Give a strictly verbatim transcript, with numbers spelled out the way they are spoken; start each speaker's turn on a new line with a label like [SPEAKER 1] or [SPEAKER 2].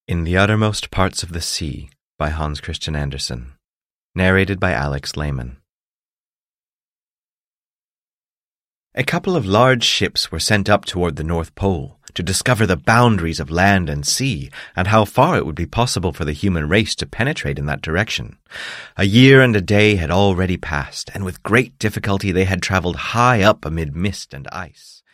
[SPEAKER 1] In the Uttermost Parts of the Sea by Hans Christian Andersen. Narrated by Alex Lehman. A couple of large ships were sent up toward the North Pole to discover the boundaries of land and sea and how far it would be possible for the human race to penetrate in that direction. A year and a day had already passed, and with great difficulty they had traveled high up amid mist and ice.